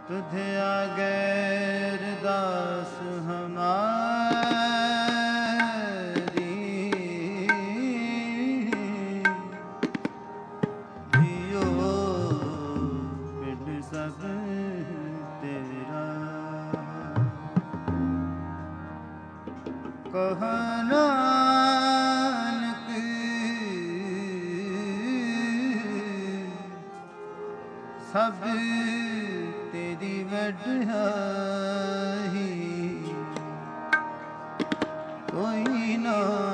तुझे आगैर दास हमारी जियो पिंड सब तेरा कहना सब तेरी वड्याई कोई ना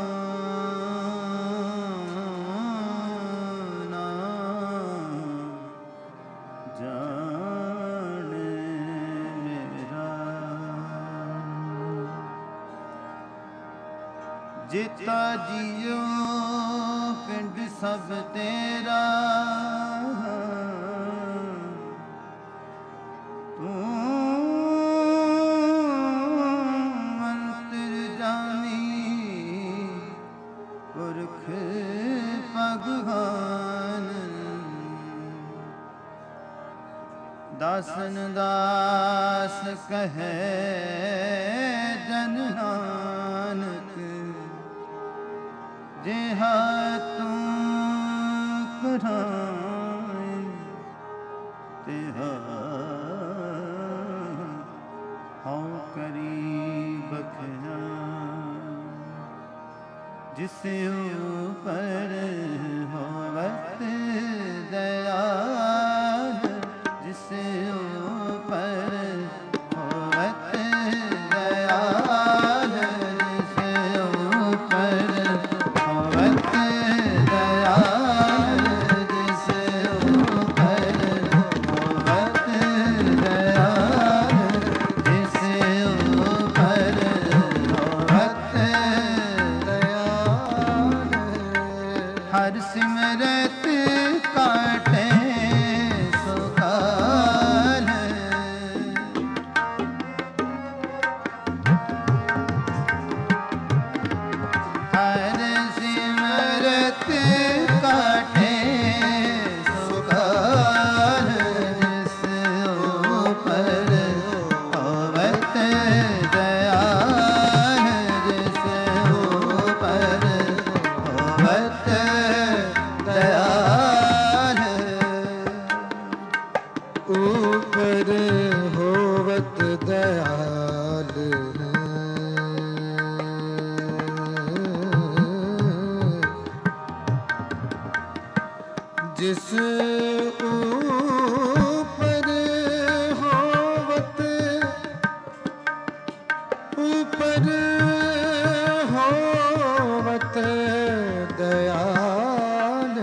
जाने मेरा जिता जियो पिंड सब तेरा भगवान दासन दास कहे जन नानक जेहा तू कराए तेहा हाँ करी बखना जिसे ऊपर होवत दयाल जिसे ऊपर होवत दयाल जिसे ऊपर होवत दयाल जिसे ऊपर होवत दयाल जिसे ऊपर होवत हर सिमरत काटे सुकाल हर सिमरत काटे सुकाल जिस ऊपर होवत दयाल जिस ऊपर होवत दयाल ऊपर होवत दयाल जिस ऊपर होवत ऊपर होवत दयाल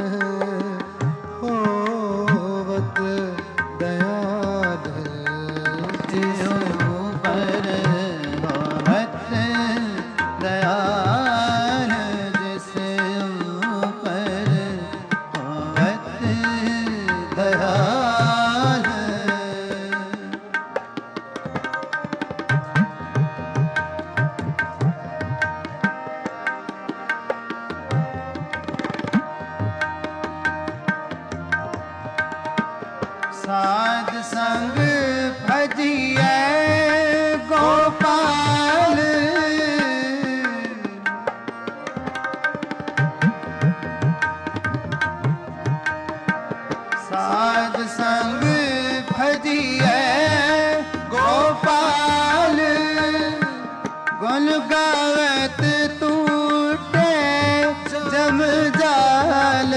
होवत दयाल जिस ऊपर होवत दयाल जिस ऊपर होवत दयाल साध संग भजिए गोपाल साध संग भजिए गोपाल गुण गावत टूटे जम जाल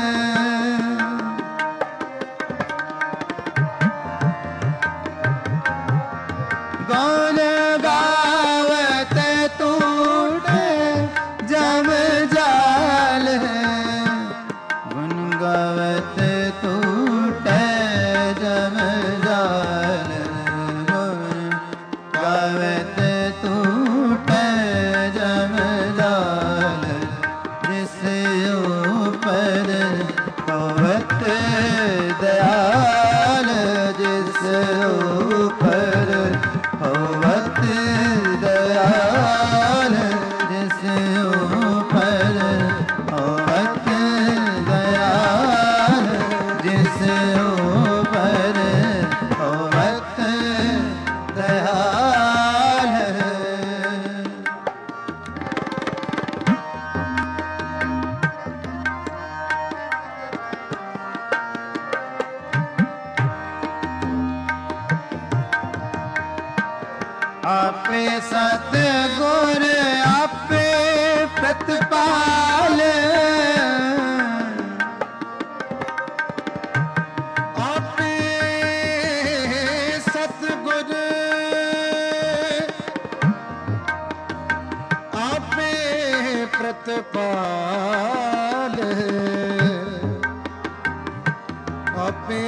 गुण गावत टूटे जम जाल गुण गावत टूटे जम जाल गुण गावत टूटे जम जाल जिस ऊपर होवत दयाल जिस ऊपर होवत दयाल जिस ऊपर होवत दयाल जिस ऊपर होवत आपे सतगुर आपे प्रतिपाल आपे सतगुर आपे प्रतिपाल आपे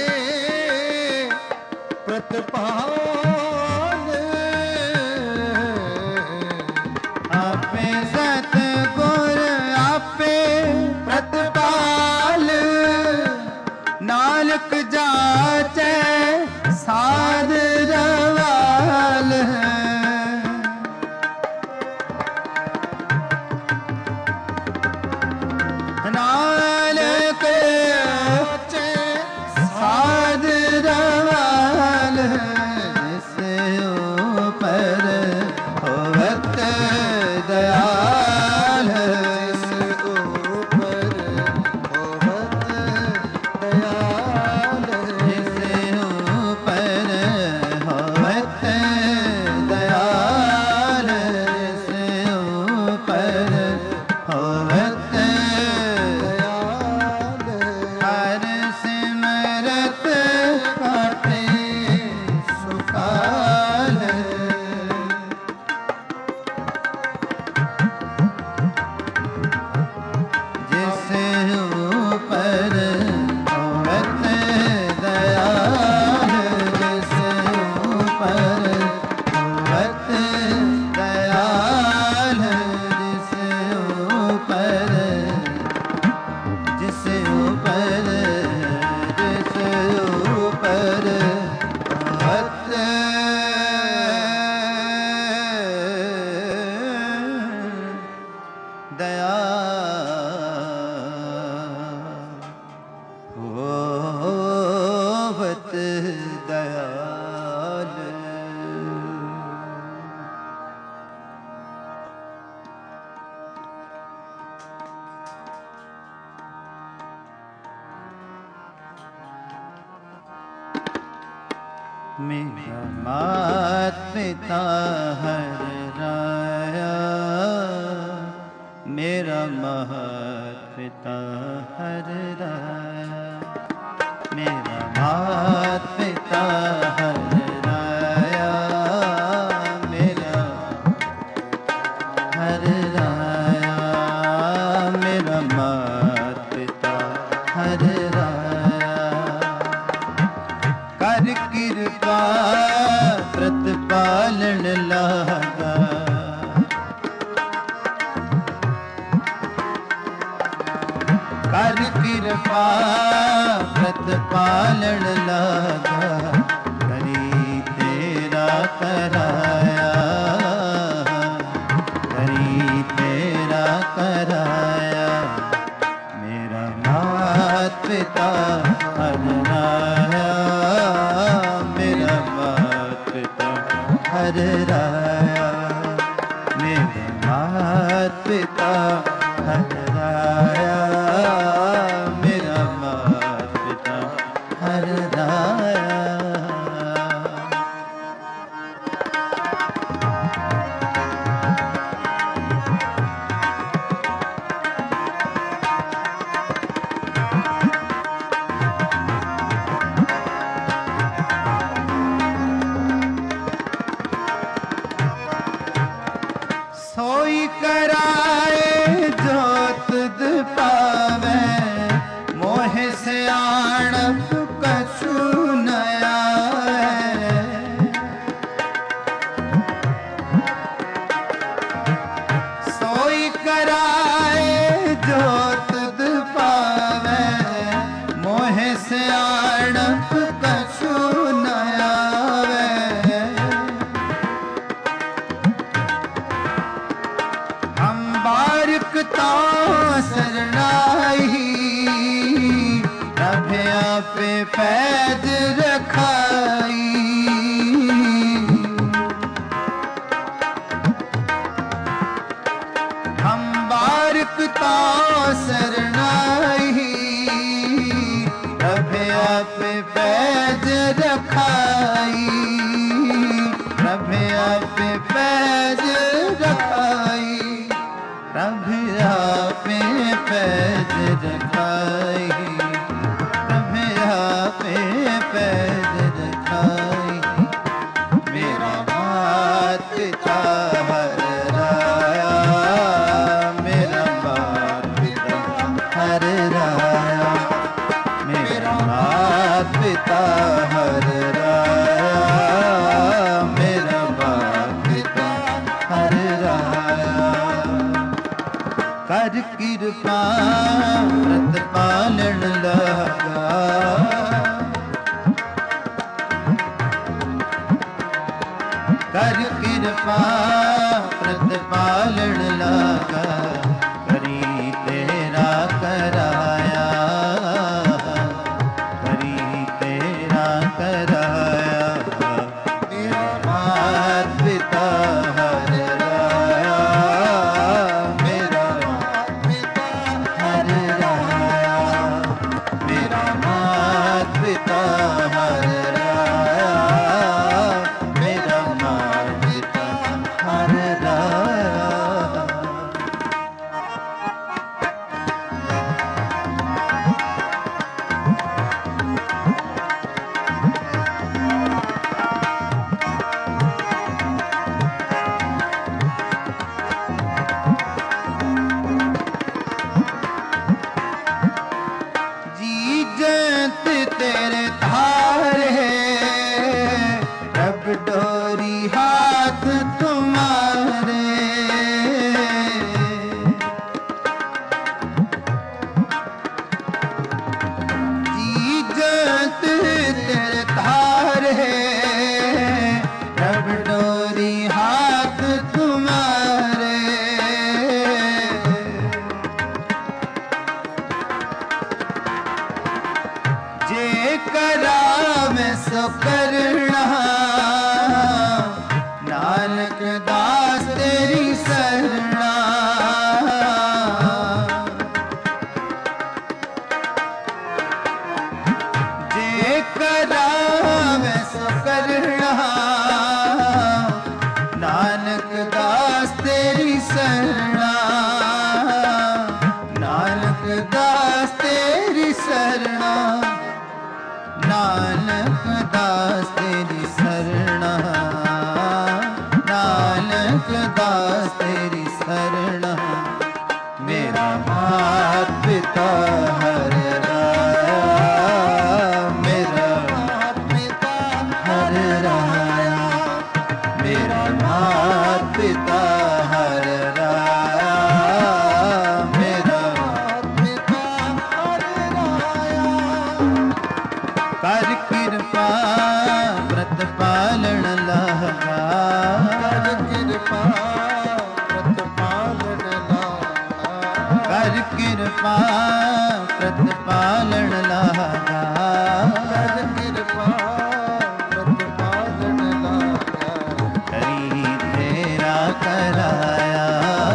प्रतिपाल आपे सतगुर आपे प्रतिपाल नानक जाचै साध रवाल नानक जाचै साध रवाल जिस ऊपर होवत दयाल जिस ऊपर होवत दयाल जिस ऊपर होवत दयाल जिस ऊपर होवत दयाल हर सिमरत काटे सुखाल जिस ऊपर होवत दयाल जिस ऊपर होवत दयाल जिस ऊपर जिस ऊपर होवत दया होवत दयाल मेरा मात पिता हर राया मेरा मात पिता हर राया मेरा मात पिता हर राया मेरा हर राया मेरा मात पिता हर राया कर कृपा प्रतिपालन लागा कर कृपा प्रतिपालन लागा करी तेरा कराया करी तेरा कराया मेरा मात पिता हराया मेरा मात पिता हराया मेरा मात पिता हराया मेरा मात पिता हराया सोई कराए जो तुद पावे मोह सियाणप कछु न आए सोई कराए जो तुद पावे मोह सियाणप कछु न आवे हम बारिक तो शरणाई रभया पे पैद रखाई हम बारिक तो शरणाई रभया पे पैद रखाई रभया कृपा व्रत पालन लगा, कर कृपा व्रत पालन लगा, करी तेरा कराया, करी तेरा कराया। मेरा मात पिता हर राया, मेरा मात पिता हर राया, मेरा मात पिता हर राया, मेरा मात पिता हर राया। जी जंत तेरे धारे, रब डोरी हाथ तुम्हारे, जी जंत तेरे धारे, रब डोरी हाथ तुम्हारे। जे करा मैं सो करना, नानक दास तेरी शरणा। जे करा मैं सो करना, नानक दास तेरी शरणा, नानक दास तेरी शरणा, नानक दास तेरी शरणा, नानक दास तेरी शरणा। मेरा मात पिता हर राया, मेरा मात पिता हर राया, मेरा मात पिता हर राया, मेरा मात पिता हर राया। कर कृपा व्रत पालन लगा, कर कृपा व्रत पालन लगा, कर कृपा व्रत पालन लगा, कर कृपा व्रत पालन लगा। करी तेरा कराया,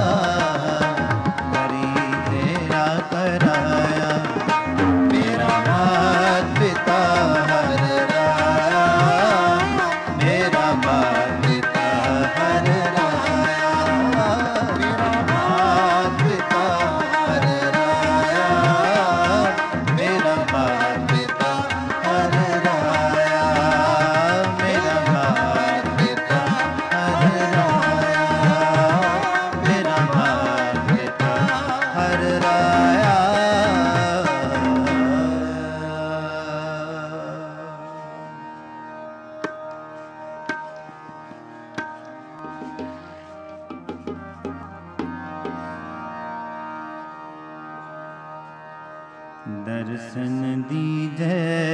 करी तेरा कराया। मेरा मात पिता हर राया, मेरा मात पिता हर राया, मेरा मात पिता हर राया, मेरा मात पिता हर राया, मेरा मात पिता हर राया, मेरा मात पिता हर राया। दर्शन दीजे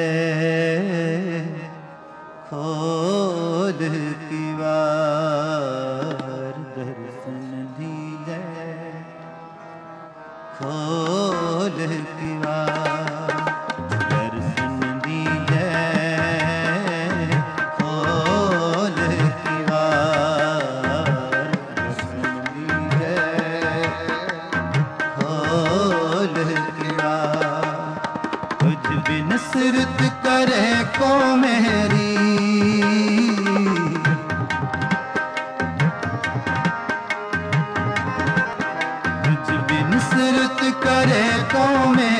खोल की वार, दर्शन दीजे खोल की वार, दर्शन दीजे खोल की वार, दर्शन दीजे खोल की वार। तुझ बिन सुरत करे को मेरी, तुझ बिन सुरत करे को मेरी।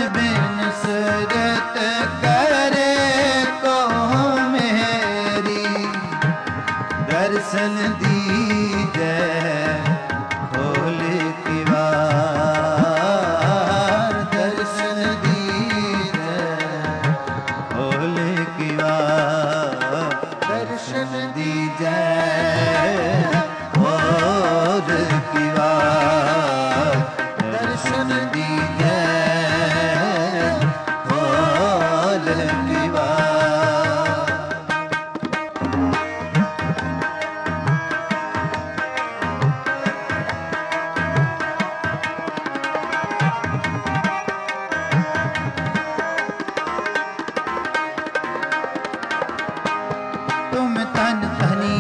बिन सूरत करे को मेरी, दर्शन दीजे खोल की बार, दर्शन दीजे खोल की बार, दर्शन दीजे खोल की बार, दर्शन दीजे खोल की बार। तुम तन तनी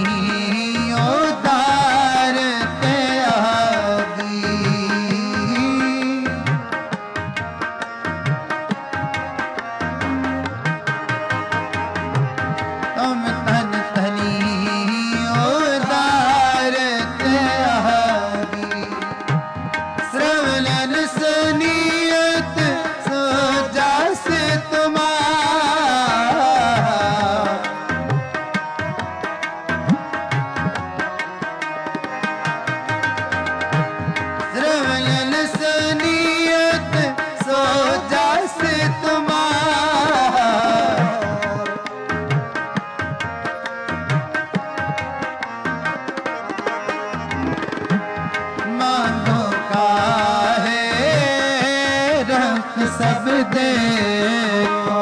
उदार त्यागी, तुम तन तनी उदार त्यागी, श्रवण सुनियत सो जास तुम्हारा, श्रवण सुनियत सो जास तुम्हारा, मांगो काहे रख सब देखो,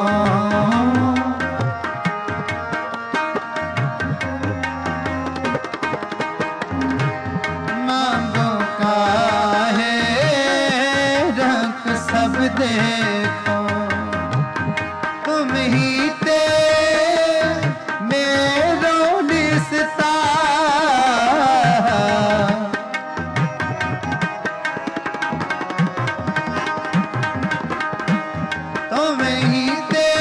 मांगो काहे रख सब देखो, तुम ही ते मेरो निस्तार, तुम ही ते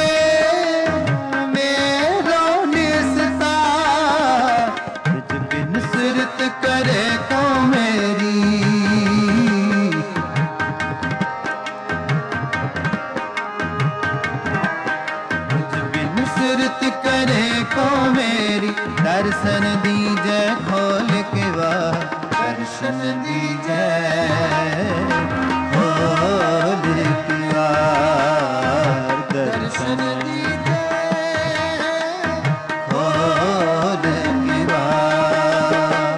मेरो निस्तार, तुझ बिन सुरत करे को मेरी, तुझ बिन सुरत करे को मेरी, दर्शन दीजे खोल के बार, दर्शन दीजे खोल के बार, दर्शन दीजे खोल के बार।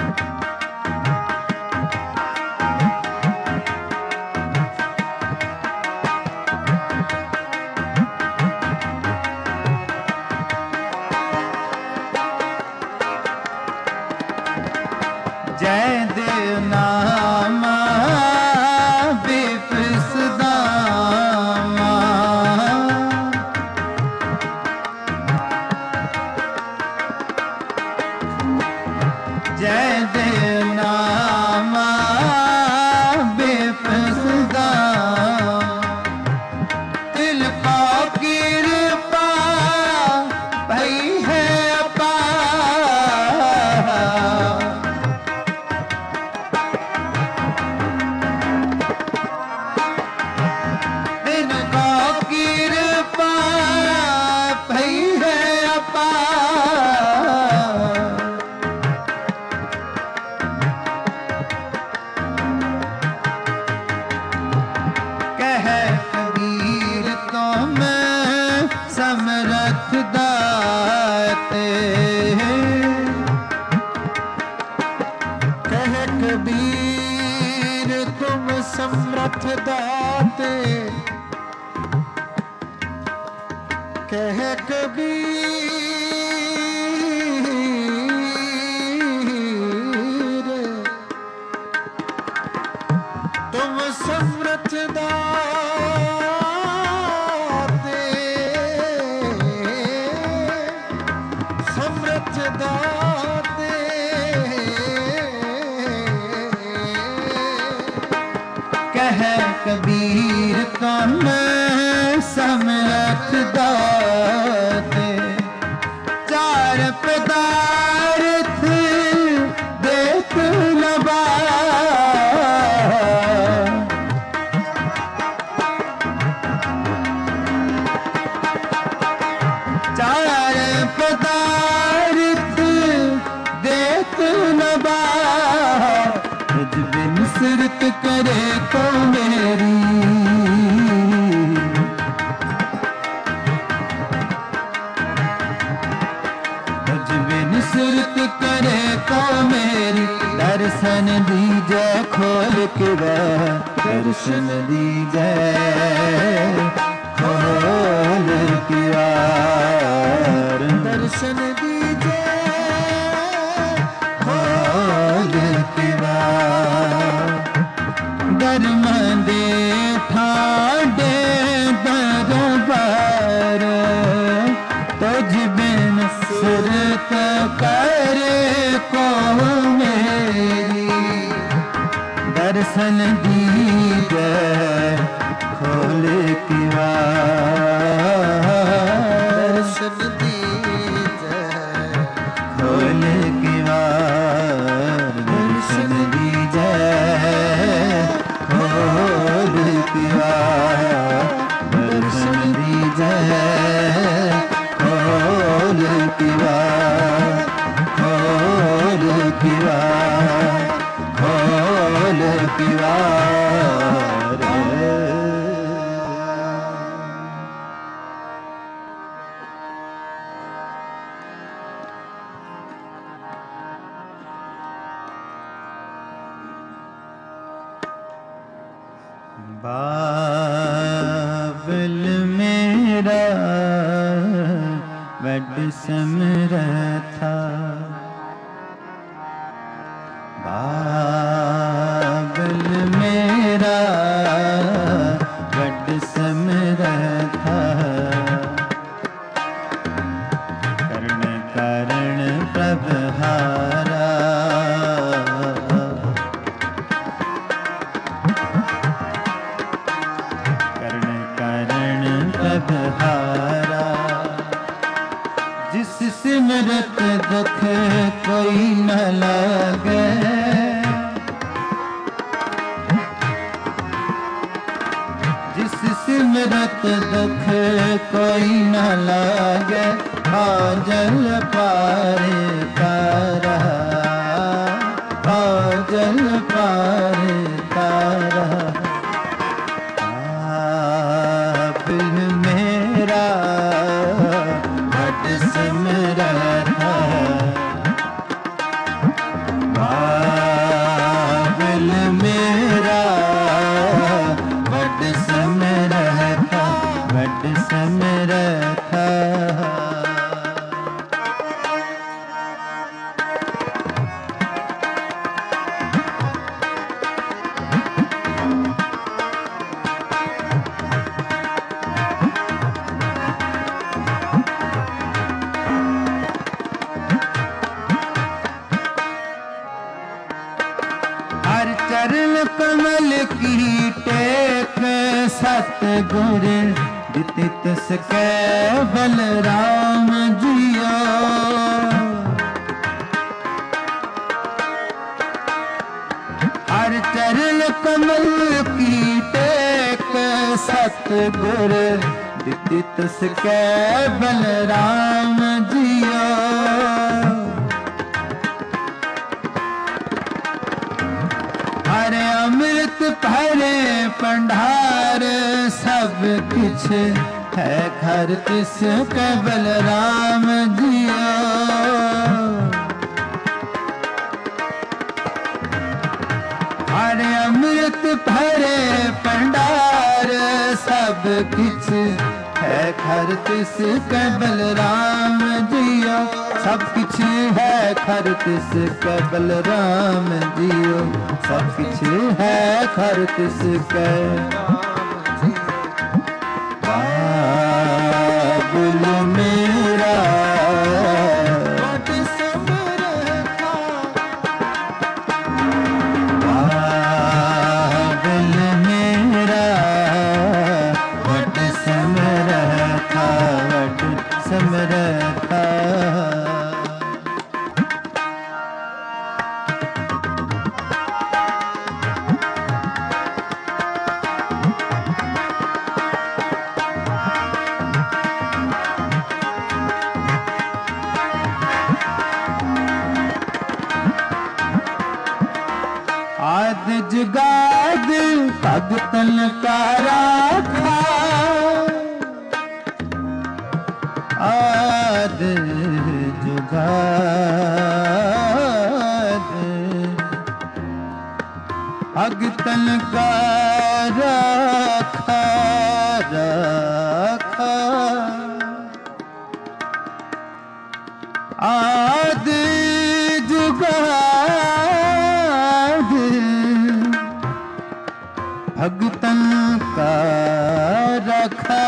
जय देव नामा बिपिस दामा, जय देव नामा बिपिस दामा, दिल को कृपा भई है अपार, दिन को कृपा भई है अपार, कह कबीर तुम समरथ दाते, कह कबीर तुम समर्थ दाते, कह कबीर तुम समर्थ दाते, समर्थ दाते, कह कबीर तुम समरथ दाते, चार पदार्थ देख लबा, नुसरत करे को मेरी नुसरत करे को मेरी दर्शन दीजे खोल के दर्शन दीजे खोल के दर्शन दीजे खोल के धर्म दे ठाडे दरबार तुझ बिन सुरत करे को मेरी दर्शन दीजे खोल के दर्शन दीजे खोल के दर्शन दीजे खोल के दर्शन दीजे खोल के खोल के खोल के बाबल मेरा बड़ समरथा बाबल मेरा बड़ समरथा कर्ण करण प्रभहारा हारा जिस सिमरत दुख कोई न लागे जिस सिमरत दुख कोई न लागे जल पार तारा जल पार तारा मेरा बड़ समरथा बाबल मेरा बड़ समरथा बड़ समरथा चरण कमल की टेक सतगुर दिति तिसके बलराम जियो हर चरण कमल की टेक सतगुर दिति तिसके बलराम जियो हरे अमृत भरे भंडार सब कुछ है घर तिस के बलराम जियो हरे अमृत भरे भंडार सब कुछ है घर तिस के बलराम जियो सब कुछ है घर तिस के बलराम जियो सब कुछ है घर तिस के बाबुल मेरा बाबुल मेरा बड़ समरथा बड़ समरथा जुगाद भगतन का राखा, आद जुगाद भगतन का राखा राखा, आद जुगाद भगतन का रखा,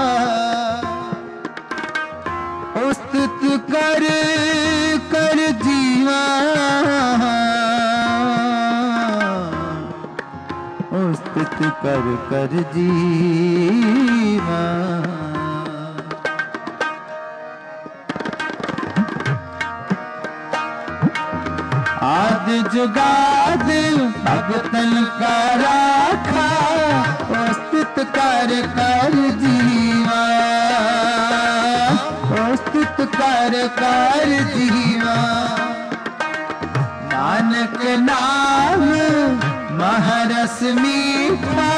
उस्तुत कर कर जीवा, उस्तुत कर कर जीवा, आद जुगाद भगतन का राखा, उस्तुत कर कर जीवा, उस्तुत कर कर जीवा, नानक नाम महरस मीठा,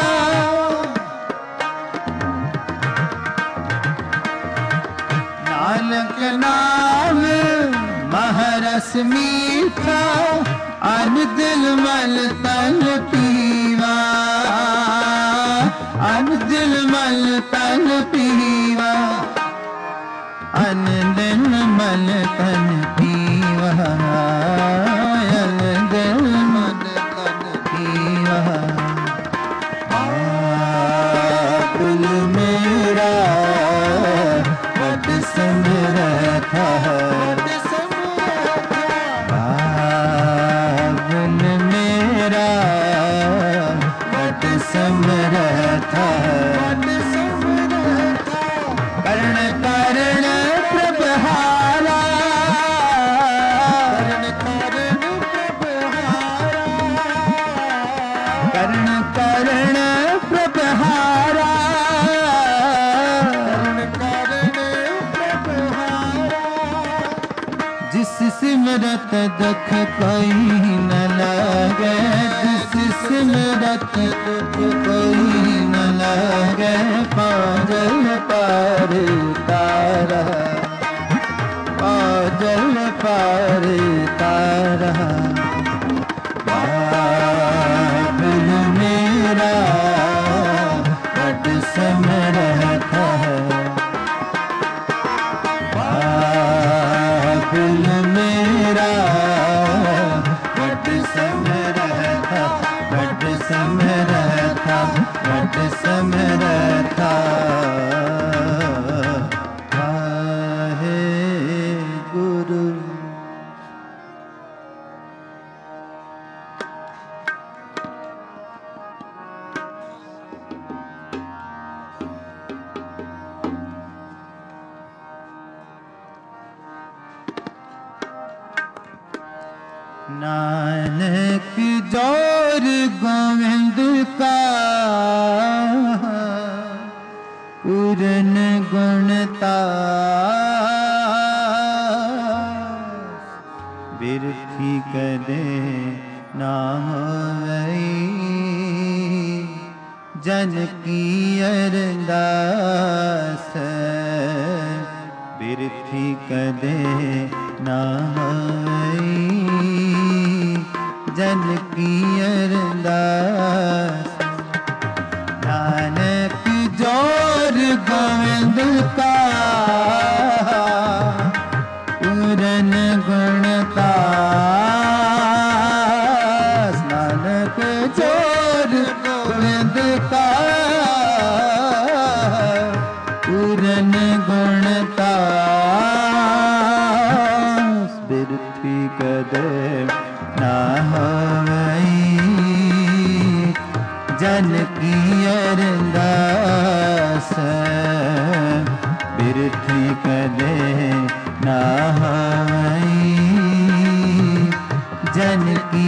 नानक नाम महरस मीठा, अन दिल मल तन पीवा, अन दिल मल तन पीवा, अन दिल मल तन पीवा, अन दिल मल तन पीवा, दिल मेरा बद समरथा, दिल मेरा बद समरथा, कर्ण कर्ण प्रभहारा, कर्ण कर्ण प्रभहारा, जिस सिमरत दुख कोई न लगे, जिस सिमरत दुख कोई न लगे, पाजल पार तारा, पाजल पार तारा, बाबुल मेरा बड समरथा, बाबुल मेरा बड समरथा, बड समरथा, बड समरथा, वाहे गुरु। नानक जोर गोविंद का पूरन गुणता, बिरथी कदे ना होई, जन की अरदास, बिरथी कदे ना होई, जन की अरदास, नानक जोर गोविंद का पूरन गुणता, नानक जोर गोविंद का पूरन गुणता, बिरथी कदे ना होई, जन की अरदास, बिरथी कदे ना होई, जन की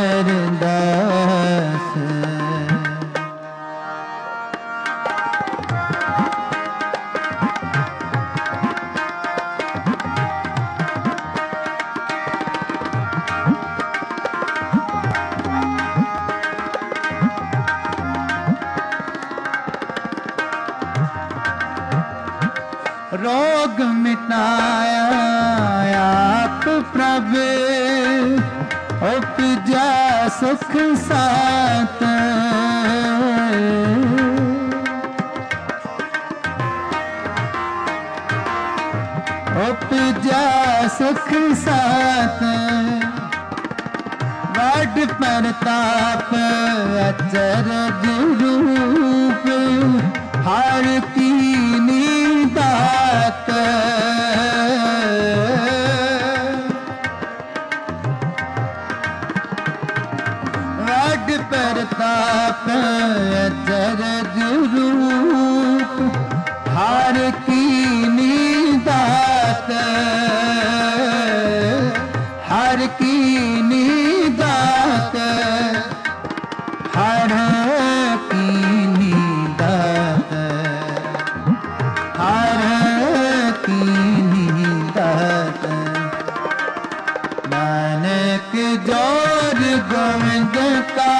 अरदास। रोग मिटाया आप प्रभु उपजा सुख साथ उपजा सुख साथ वड प्रताप अचरज रूप हर कीनी दात वड प्रताप अचरज रूप हर कीनी दात हर कीनी दात हर कीनी दात हर कीनी दात नानक जोर गोविंद का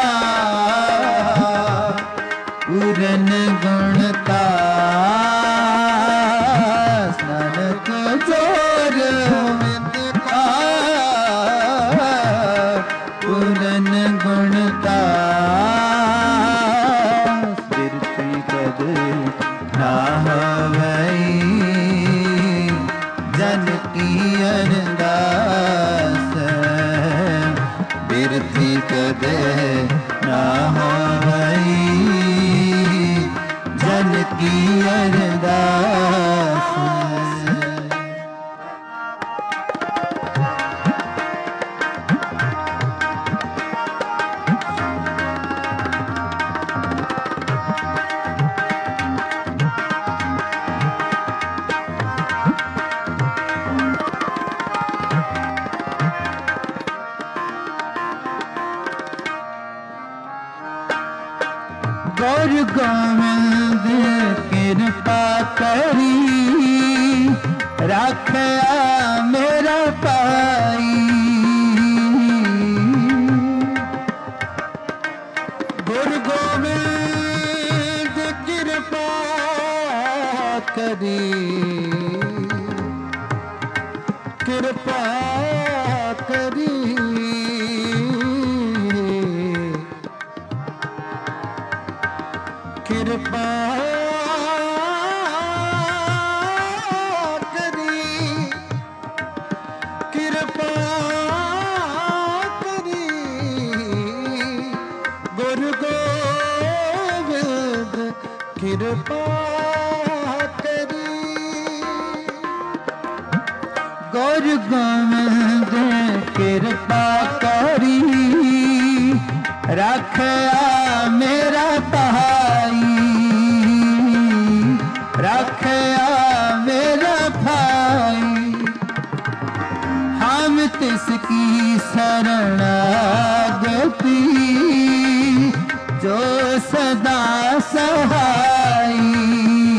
पूरन गुण का नानक जोर गोविंद का पूरन गुण का कीर्ति कद ना होवई जन की अरदास बिरथी कद ना होवई जन की अरदास गौर गोविंद कृपा करी रखया मेरा पाई गुरु गोविंद कृपा करी कृपा करी कृपा करी कृपा करी गुरु गोविंद कृपा करी गुरु गोविंद कृपा करी रखया मेरा भाई रखया मेरा भाई हम तिसकी शरणागति जो सदा सहाई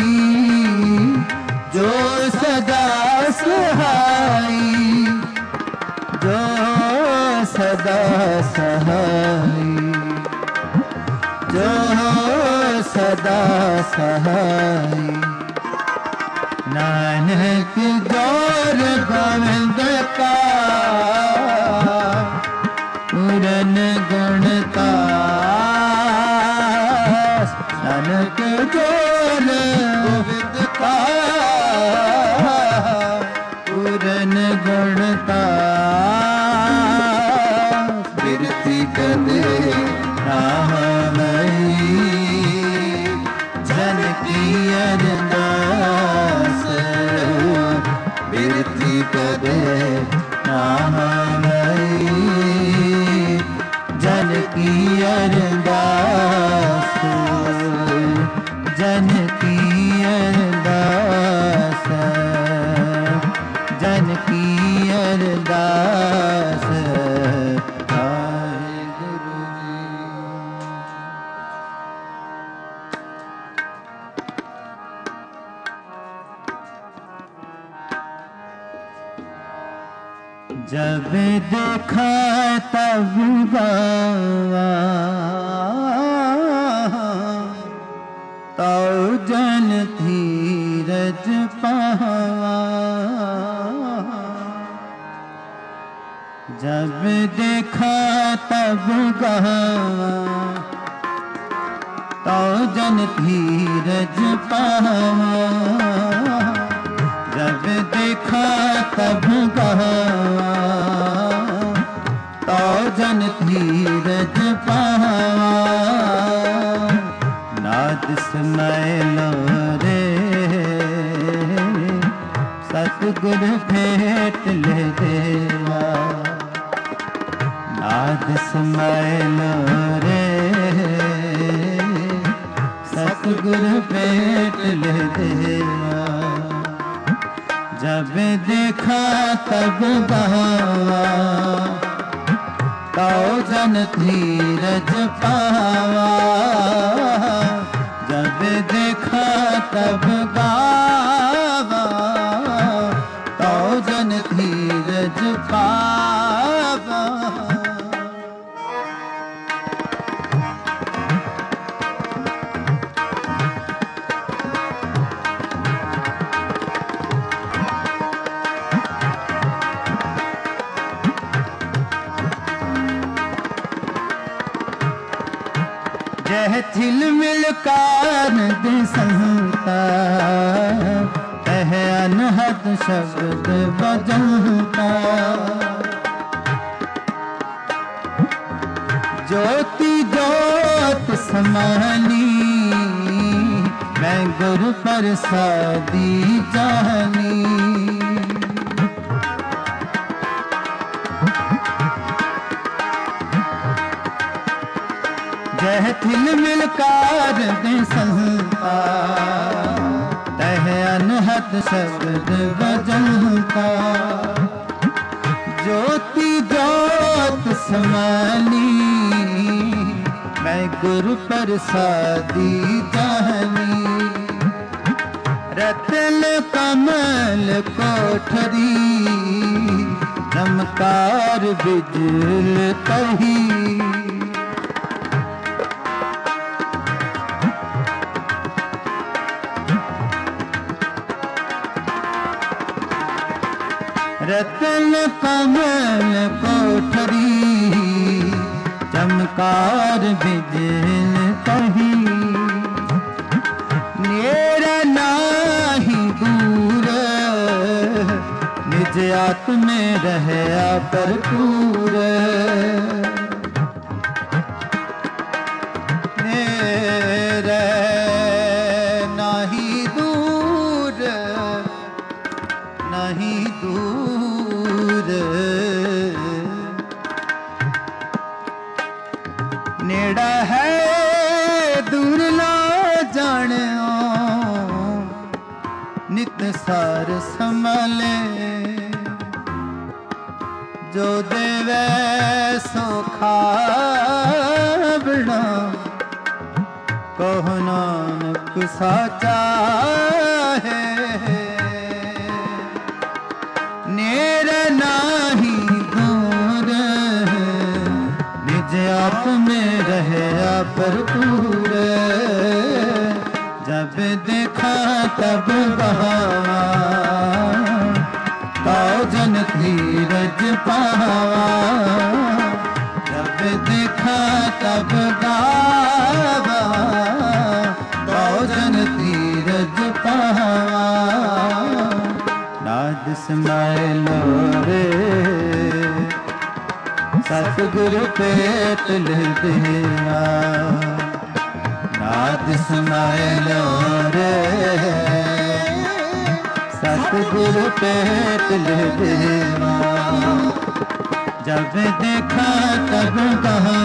जो सदा सहाई जो सदा सहाई जो सदा सहाई नानक गौर गोविंद का पूरन गुण का नानक गौर गोविंद का पूरन गुण का बिरती कदे जन की अरदास बिरती कदे नाम जन की अरदास जन की अरदास जन की अरदास जब देखा तब गावा तो जन धीरज पहा देखा तब गहा तो जन धीरज पावा। जब देखा तब गहा तो जन धीरज पावा। नाद सुनाए लो रे सतगुरु भेंट ले देवा। नाद सुनाए लो रे सतगुरु भेंट ले देवा। जब देखा तब गवा तो जन धीरज पावा। जब देखा तब गावा तो जन धीरज पावा। जह झिलमिल कार दिसंता तह अनहद शब्द बजंता। ज्योति ज्योत समानी मैं गुरु प्रसादी जानी। जह झिलमिल कार दिसंता तह अनहद शब्द बजंता। ज्योति ज्योत समानी मैं गुरु प्रसादी जानी। रतन कमल कोठरी चमकार बिजल कही। रतन कमल कोठरी चमकार बिजल कही। नेरा नाही दूर निज आत्म में रहया भरपूर। नेरा नाही दूर नहीं दूर नेड़ा है दूर ना जानियो। नित सार संभाले जो देवे सो खावड़ा। कहो नानक साचा है नेरा नाही दूर निज आप में रहे भरपूर। जब देखा तब गवा तो जन धीरज पावा। जब देखा तब गावा तो जन धीरज पावा। नाद सुनाए लो रे सतगुरु भेंट ले देवा। नाद सुनाए लो रे सतगुरु भेंट ले देवा। जब देखा तब गवा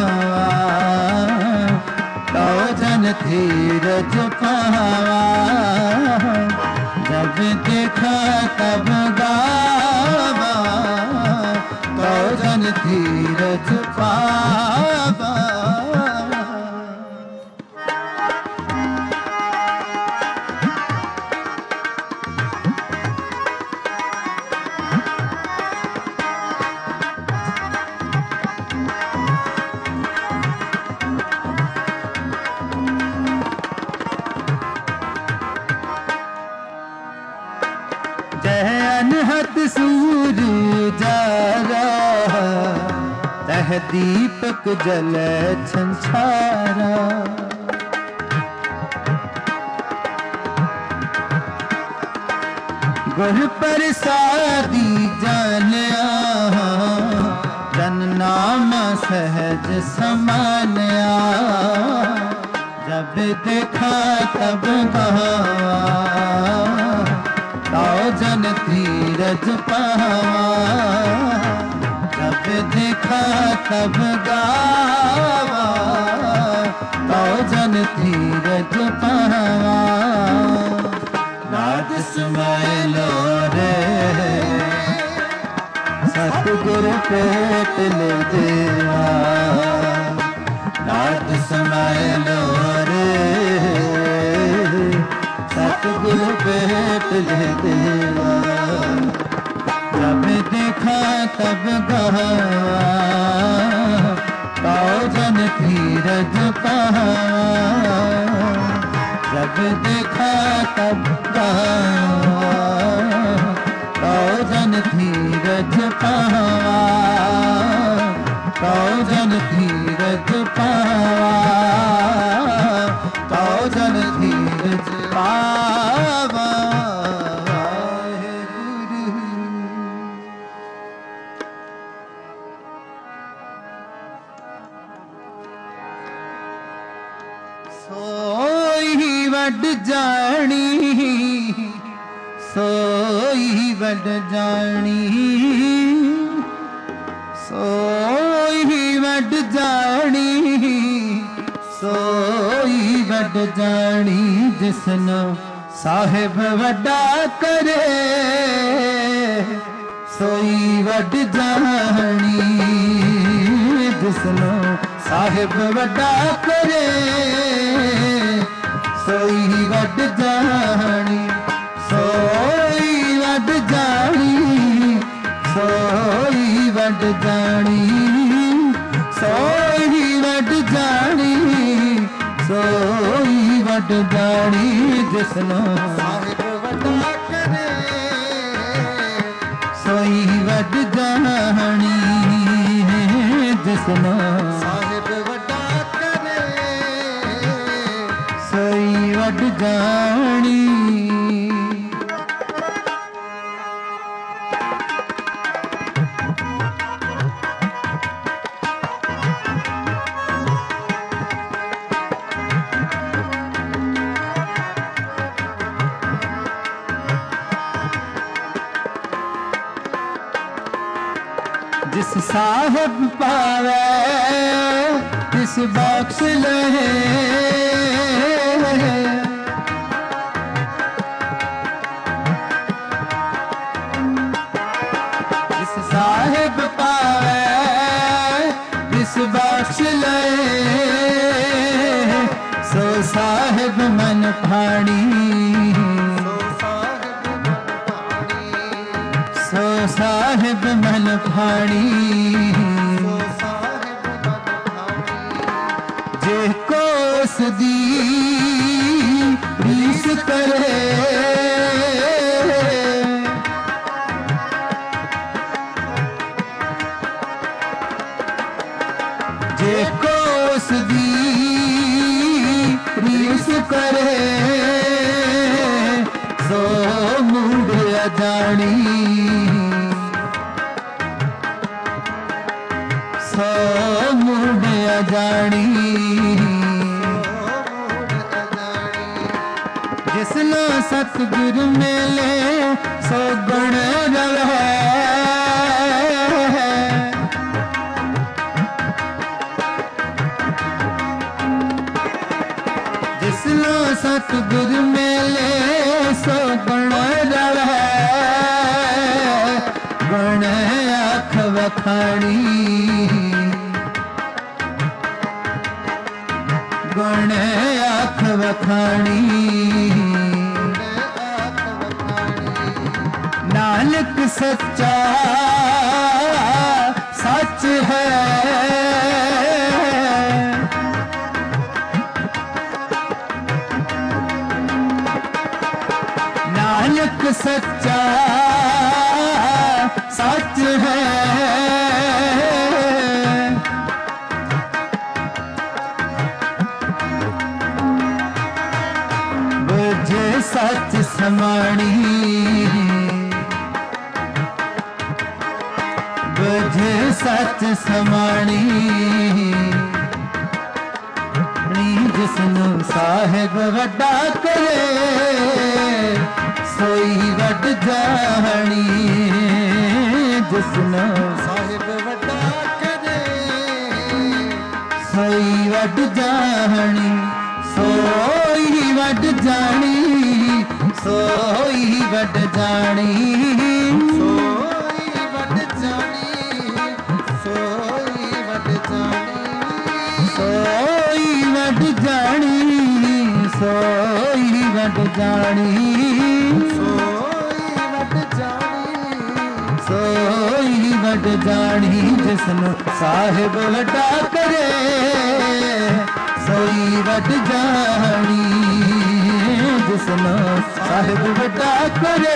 तो जन धीरज पावा। जब देखा तब गावा तो जन धीरज पावा। जह अनहद सूर जा रहा वह दीपक जले छंछारा। गुर प्रसादी जानिया जन नाम सहज समानिया। जब देखा तब कहा ताओ जन धीरज पावा। जब देखा तब गावा ताओ जन धीरज पावा। नाद सुमाइलो रे सतगुरु पेट ले देवा। नाद सुमाइलो रे सतगुरु पेट ले देवा। जब देखा तब गवा ताओ जन धीरज पावा। जब देखा तब गवा ताओ जन धीरज पावा। ताओ जन धीरज पावा। ताओ जन धीरज पावा। सोई वड जानी सोई वड जानी। सोई वड जानी सोई वड जानी। जिसनो साहिब वड्डा करे सोई वड जानी। जिसनो साहिब वड्डा करे सोई वड जानी। सोई वड जानी सोई वड जानी। सोई वड जानी सोई वड जानी। जिसनो साहिब वड्डा करे सोई वड जानी। जिसनो साहिब वड्डा करे सोई वड जानी। जिस साहिब पावे तिस बख्श ले। जिस साहिब पावे तिस बख्श ले। सो साहिब मन भाणी सो साहिब मन भाणी। जे को सदी रीस करे जे को सदी रीस करे सो मूड अजानी। So mood अजानी। जिसनो सतगुरु मिले सो गुण रहे। जिसनो सतगुरु मिले सो गुण रहे। गुण आँख वखाणी गुण आँख वखाणी। नानक सच्चा सच है। नानक सच्चा सच है। सच समाणी बुझे सच समाणी जिसनु साहिब वड्डा करे सोई वड जानी जिसनु साहिब वड्डा करे सोई वड जानी सोई वड जानी सोई वड जानी सोई वड जानी सोई वड जानी सोई वड जानी सोई वड जानी सोई वड जानी सोई वड जानी जिसनु साहिब वड्डा करे सोई वड जानी जिसनु साहिब वड्डा करे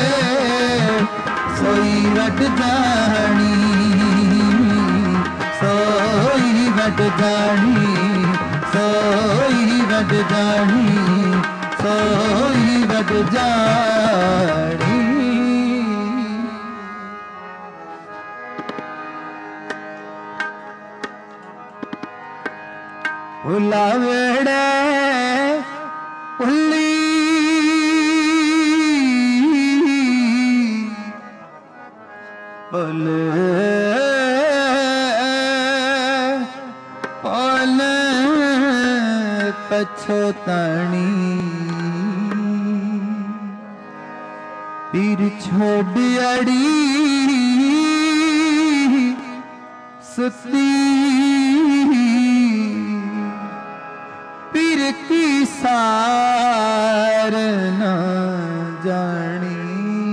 सोई वड जानी सोई वड जानी सोई वड जानी सोई वड जानी उलावेड़े उल्ली पल पल पछोतानी पीर छोड़ अड़ी सुती पीर की सार न जानी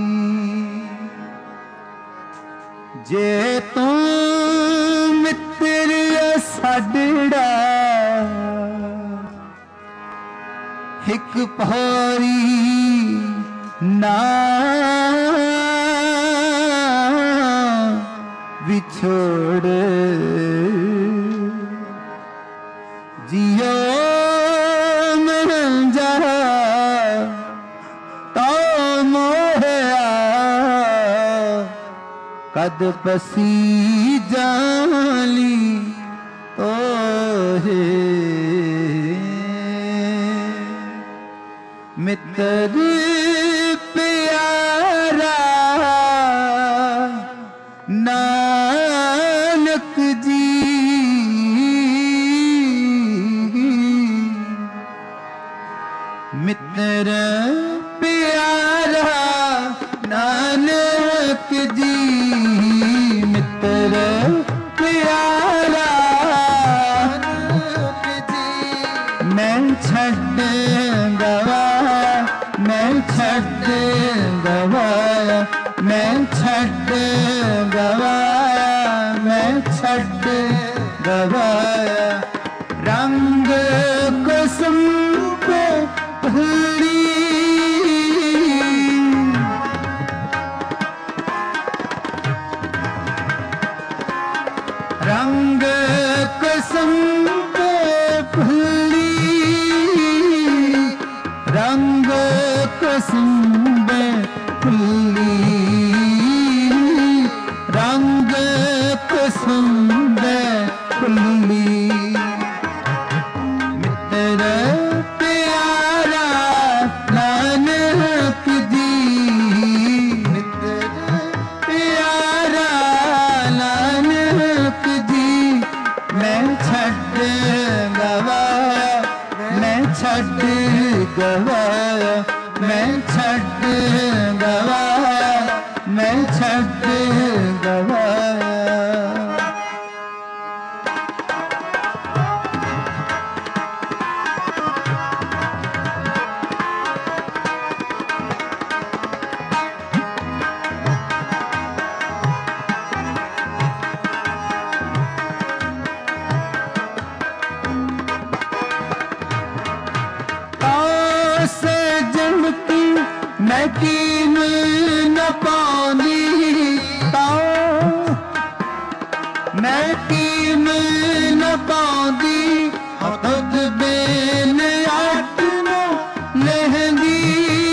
जे तू मित्र साडड़ा हिक पौरी ना विछोड़ जियो कद पसी जाली तो है मित्र प्यारा नानक जी मित्र प्यारा नानक जी मित्र प्यारा नानक जी मैं छड़ गवाया मैं छड़ गवाया मैं छड़ गवाया मैं छड़ गवाया रंग कुसुम पे भूली रंग कुसुम पे फूली रंग कुसुम पे फूली रंग कुसुम पे फूली मित्र प्यारा नानक जी मित्र प्यारा नानक जी मैं छड़ गवाया मैं छड़ गवाया मैं छड़ गवाया मैं छड़ गवाया मैं कीन न पानी ताओ मैं कीन न पांदी हथ बेन अट न लहंदी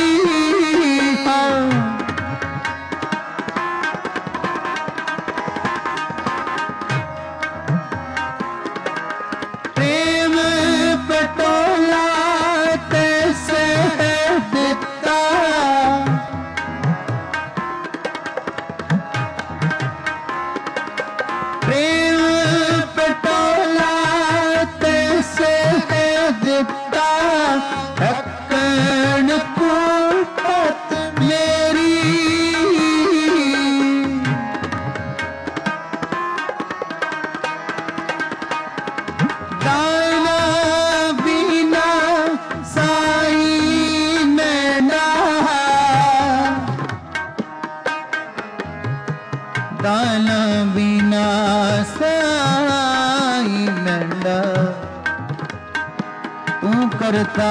तू करता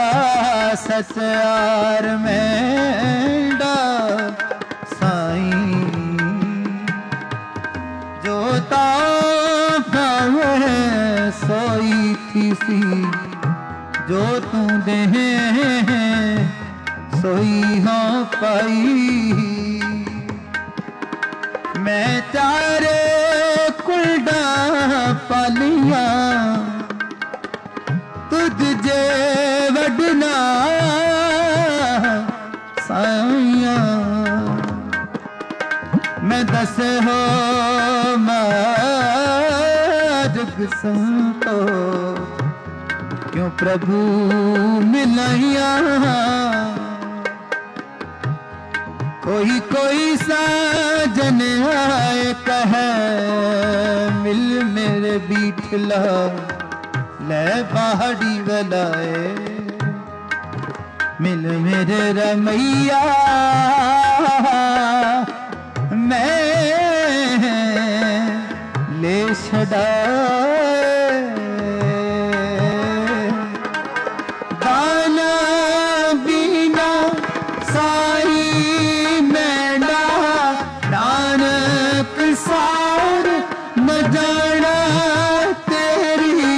सचार मेंढा साईं जो तावे सोई थी सी जो तू दे सोई हाँ पाई मैं चारे कुलडा पालिया तुझ जे वडना साइया मैं दस हो मार्ग संतो क्यों प्रभु मिलैया कोई कोई साजन आए कहे मिल मेरे बीठला ले पहाड़ी वलाए मिल मेरे रमैया मैं ले छड़ाए दाना बीना साई मैंडा नानक सार न जाना तेरी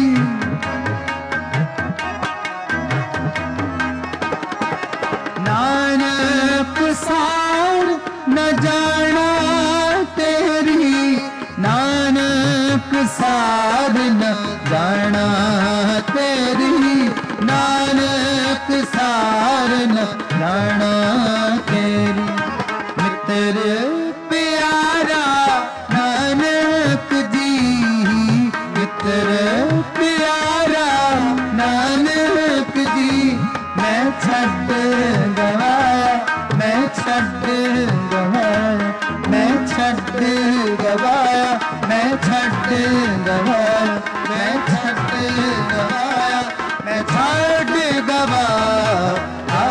नानक सार न जाना तेरी नानक सार न जाना तेरी नानक सार न जाना तेरी मित्र प्यारा नानक जी मित्र प्यारा नानक जी मैं छड़ गवाया मैं छड़ गवाया मैं छड़ गवाया मैं छड़ गवाया मैं छड़ गवाया मैं छड़ गवाया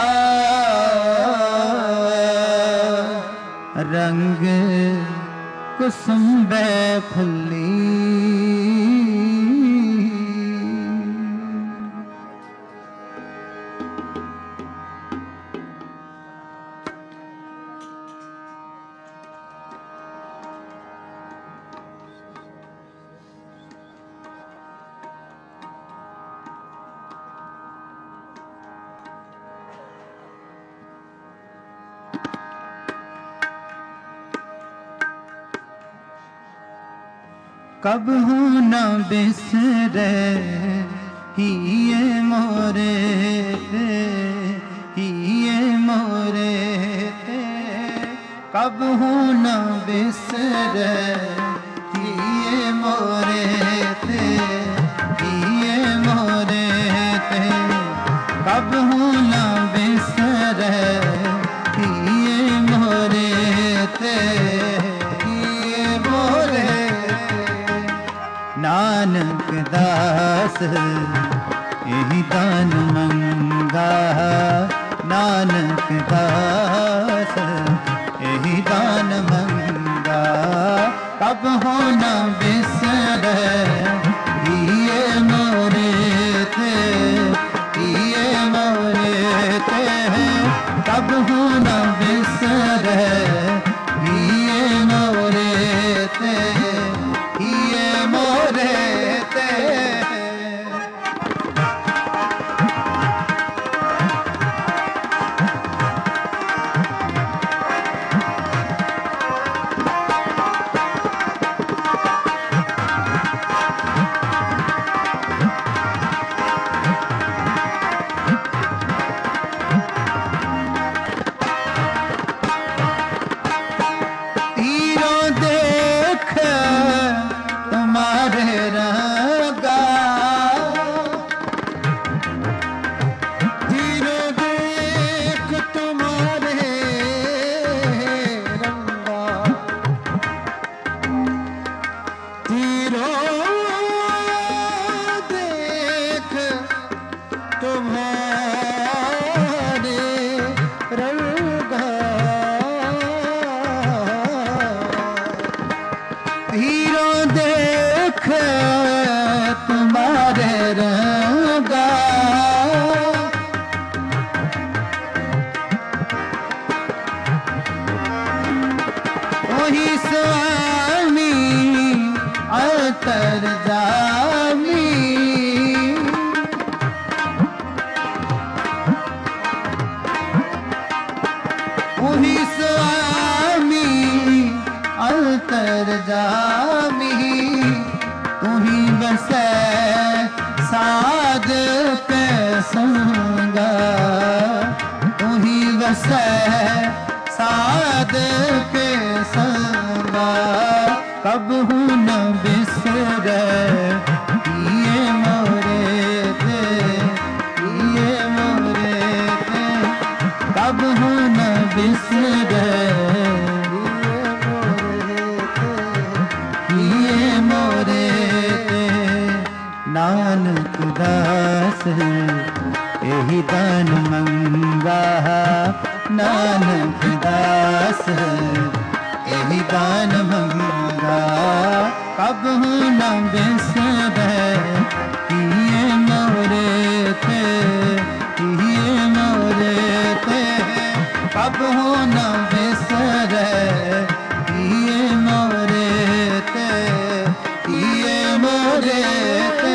रंग कुसुम्बे फुल्ली कब हूँ न बिसरे हिये मोरे हिये मोरे कब हूँ न बिसरे हिये मोरे हिये मोरे कब हूँ न बिसरे हिये मोरे हिये मोरे नानक दास यही दान मंगा नानक दास यही दान मंगा कब हो न बिसरे ये मोरे थे ये मोरे थे कब हो न बिसरे ये मोरे थे ये मोरे ते साध के संगा तू ही वसै साध के संगा कबहू न बिसरे ये मोरे ते कबहू न बिसरे ये मोरे ते नानक दास यही दान मंगा नानक दास यही दान मंगा कबहू न बिसरे ये मोरे ते ये मोरे ते कबहू न बिसरे ये मोरे ते ये मोरे ते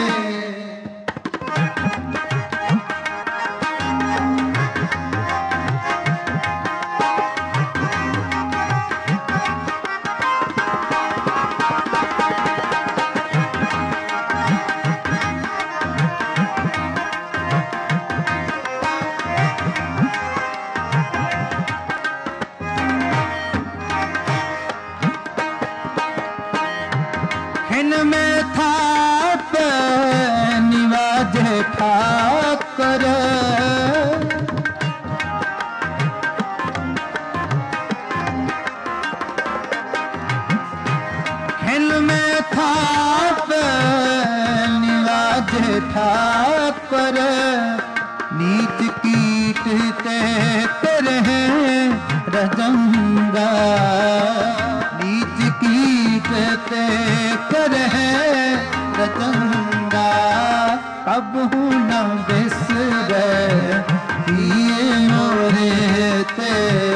में थाप निवाजे ठाकर हिल में थाप निवाजे ठाकर नीच कीट ते करे रजंगा नीच कीट ते करे रजंगा कबहू न बिसरे ये मोरे ते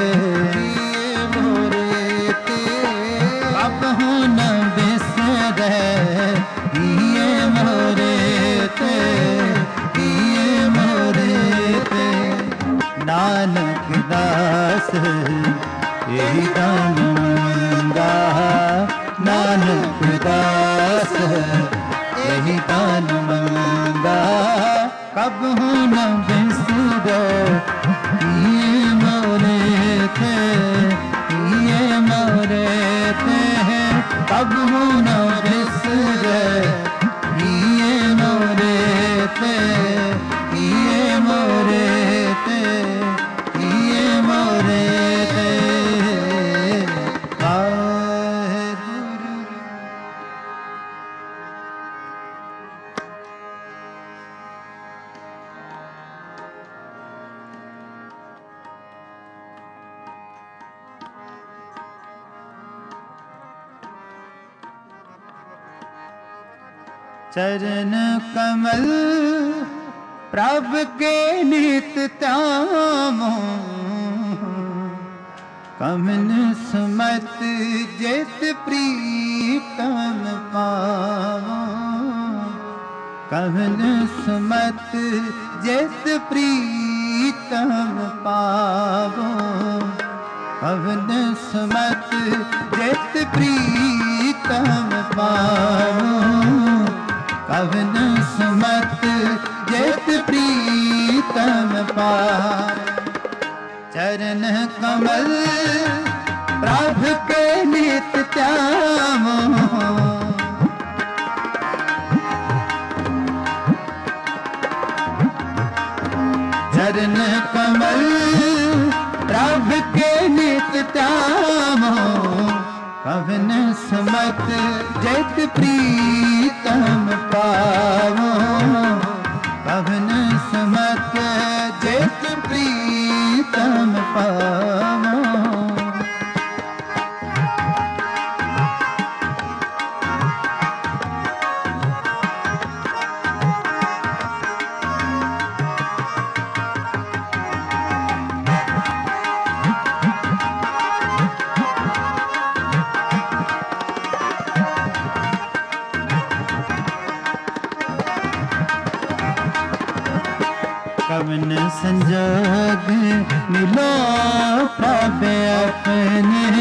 कबहू न बिसरे ये मोरे ते ये मोरे ते नानक दास यही दान मंगा नानक दास यही दान मंगा कबहू न बिसरे ये मोरे थे ये मोरे थे कबहू न बिसरे ये मोरे थे ये मोरे थे ये मोरे थे चरण कमल प्रभु के नित्य त्यामो कमन सुमत जित प्रीतम पावो कमन सुमत जित प्रीतम पावो कमन सुमत जित प्रीतम पावो कवन सुमत जित प्रीतम पार चरण कमल प्रभु के नित्य त्यामो चरण कमल प्रभु के नित्य त्यामो कवन सुमत जित प्रीतम पावो कवन सुमत जित प्रीतम पावो कवन संजोग मिलो प्रभु अपने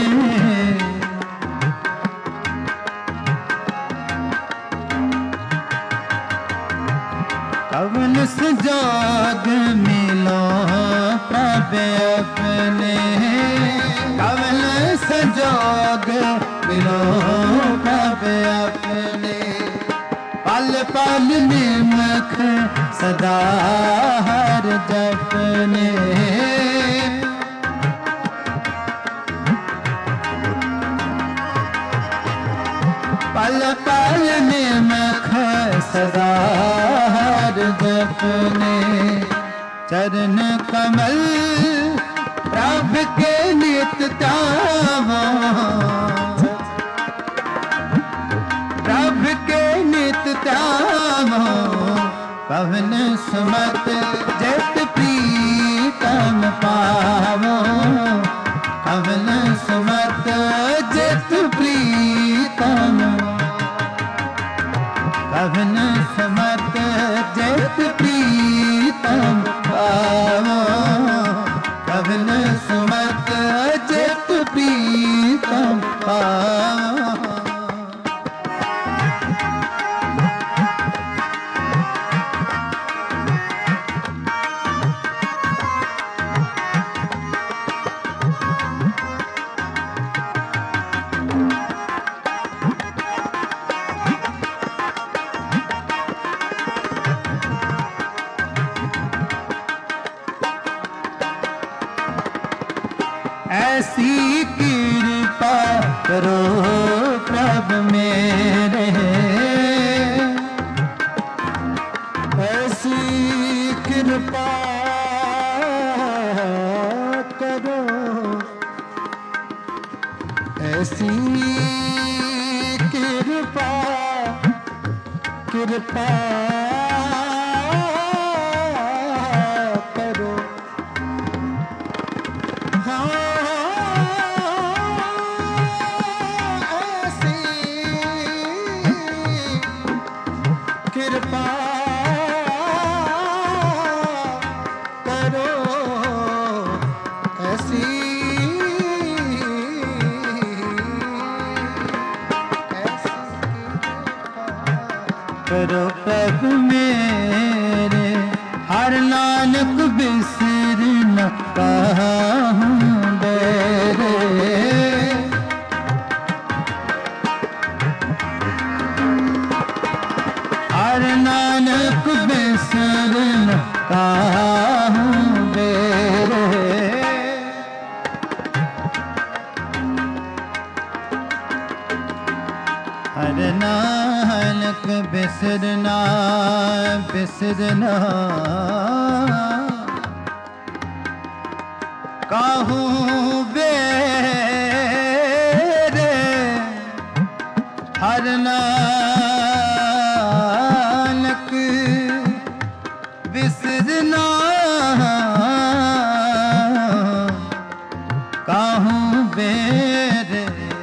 कवन संजोग मिलो प्रभ अपने, कवन संजोग मिलो प्रभ अपने। पल पल निमख सदा हर जपने, पल पल निमख सदा हर जपने। चरण कमल प्रभ के नित तावो, प्रभ के नित तावो। कवन सुमत जित प्रीतम पावो, कवन सुमत जित प्रीतम, कवन सुमत जित प्रीतम पावो, कवन सुमत जित प्रीतम पावो। ऐसी कृपा करो प्रभ मेरे, ऐसी कृपा करो, ऐसी कृपा, कृपा करो। हाँ कृपा करो, ऐसी करो प्रभु मेरे। हर नानक बिसर न पाहूं बेरे, हर नानक बिसर न पाहूं बेरे। हर नानक बिसरना बिसरना काहूं बेरे। हर नानक बिसरना काहूं बेरे।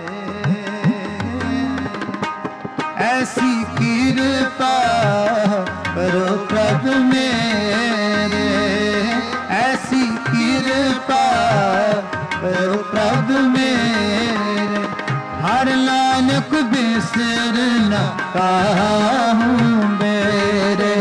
ऐसी कृपा करो प्रभु मेरे, ऐसी कृपा करो प्रभु मेरे। हर नानक बिसर न काहूं बेरे।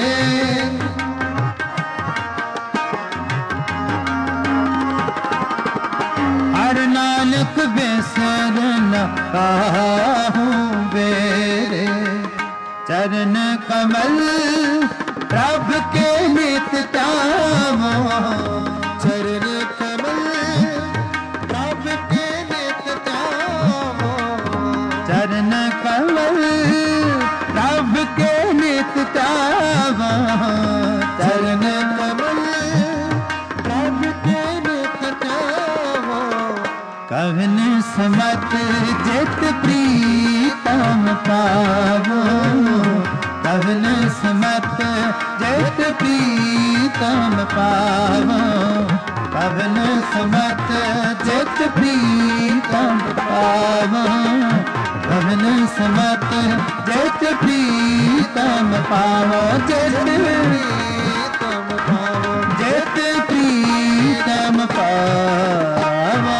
हर नानक बिसर न काहूं बेरे। चरण कमल प्रभ के नित तावो, चरण कमल प्रभ के नित तावो, चरण कमल प्रभ के नित तावो, चरण कमल प्रभ के नित तावो। कवन समत जित प्रीतम पावो, कवन समत जित प्रीतम पावो, कवन समत जित प्रीतम पावो, कवन समत जित प्रीतम पावो, जित प्रीतम पावो, जित प्रीतम पावो।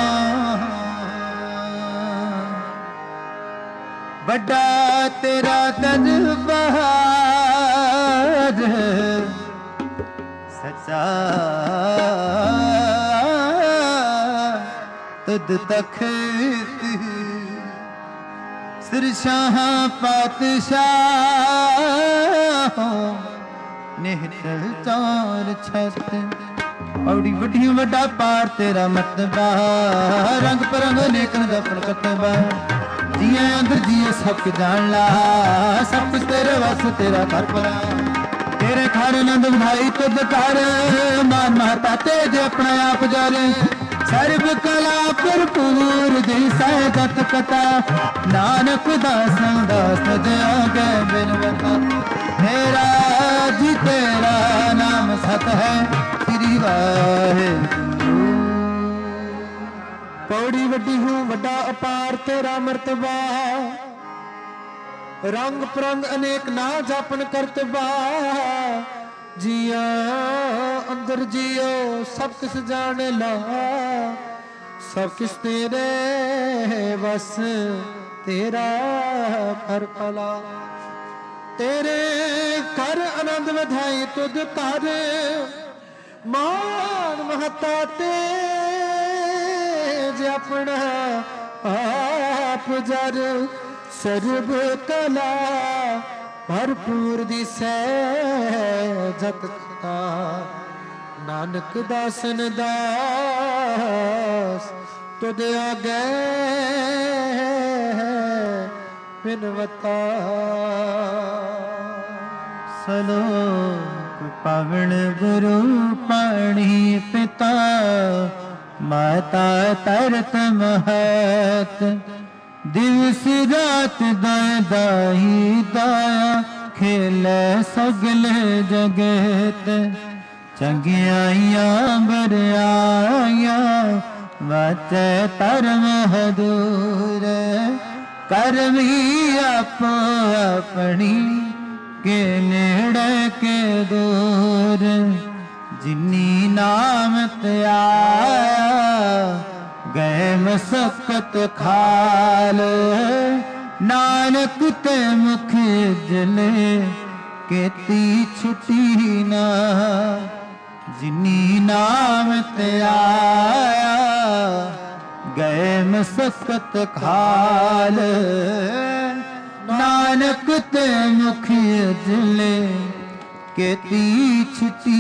बड़ा तेरा दरबार सा तुद तखत सिरशाह पातशाह निहतल चार छत औड़ी वड्डी वड्डा पार तेरा मतबा रंग परंग नेकन दपन कतबा जिए अंदर जिए सब जान ला सब कुछ तेरे वस तेरा कर परा तेरे घर नंद भाई तुद कर मान माता तेज अपना आप जारे सर्व कला भरपूर दी सैदत कथा नानक दासां दास दया गै बिनवता मेरा जी तेरा नाम सत है श्री वाहिगुरू पौड़ी वड्डी हूँ वड्डा अपार तेरा मर्तबा रंग परंग अनेक ना जापन करतबा जिया अंदर जियो सब किस जान ला सब किस तेरे बस तेरा कर पला तेरे कर आनंद वधाई तुद कर मान महता तेज अपना आप जर सर्व कला भरपूर दिसै जत कथा नानक दासन दास तुद आगे बिनवता सलोक पवन गुरु पाणी पिता माता तरत महत दिवस रात दाय दाही दाया खेल सगल जगत चंगियाइया बरियाइया वाचे धर्म हदूर करमी आपो अपनी के नेड़े के दूर जिन्नी नाम त्याया गए मसकत खाल नानक ते मुख जले केती छुटी ना जिन्नी नाम त्याया गए मसकत खाल नानक ते मुख जले केती छुटी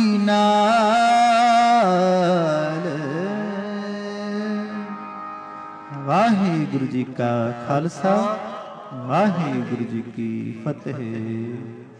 नाल वाहिगुरु जी का खालसा वाहिगुरु जी की फतेह।